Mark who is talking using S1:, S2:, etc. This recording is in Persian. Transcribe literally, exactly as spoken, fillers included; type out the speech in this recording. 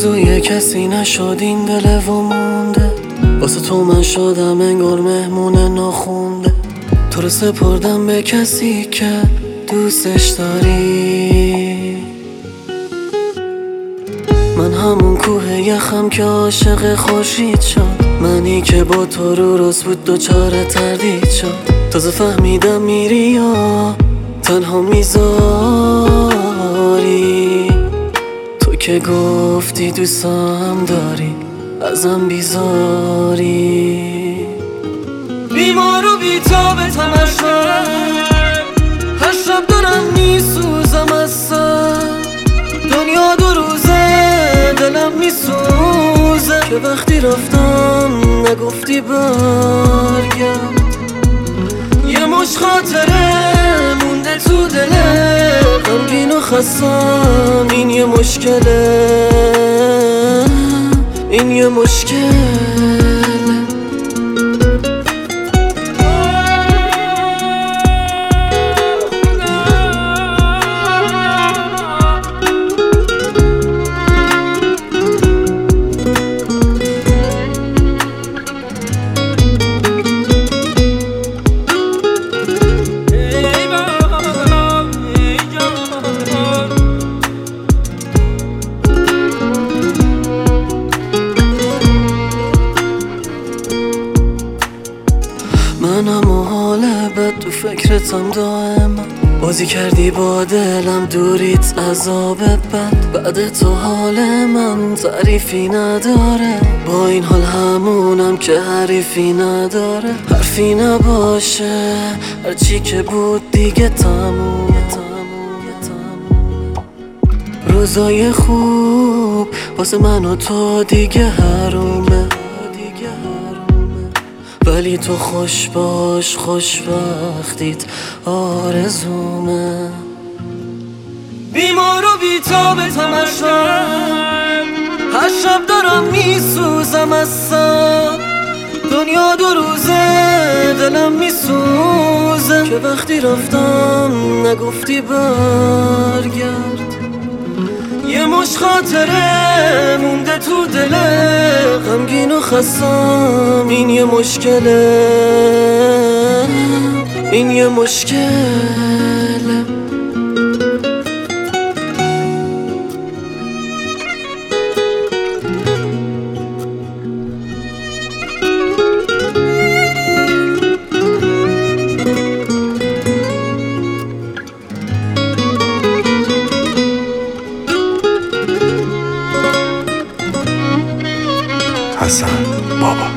S1: آرزوی کسی نشد این دل و مونده، واسه تو من شدم انگار مهمون ناخونده. تو رو سپردم به کسی که دوستش داری. من همون کوه یخم که عاشق خورشید شد، منی که با تو رو راست بود دوچار تردید شد. تازه فهمیدم میری یا تنها میذاری. تو که گفتی دوستم داری ازم بیزاری. بیمار و بیتاب تماشا، هر شب دارم میسوزم از سر. دنیا دو روزه دلم میسوزه که وقتی رفتم نگفتی برگرد. یه مش خاطره مونده تو دله، غمگین و خستم. این یه مشکله، این یه مشکله. منم و حال بد تو فکرتم دائما، بازی کردی با دلم دوریت عذاب بد. بعد تو حال من تعریفی نداره، با این حال همونم که حریفی نداره. حرفی نباشه هرچی که بود دیگه تموم. روزای خوب واسه من و تو دیگه حرومه، ولی تو خوش باش خوشبختیت آرزومه. بیمار و بیتاب تماشا، هر شب دارم میسوزم از سر. دنیا دو روزه دلم میسوزه که وقتی رفتم نگفتی برگرد. یه مش خاطره مونده تو دله، غمگین و خستم. این یه مشکله، این یه مشکله.
S2: حسن بابا.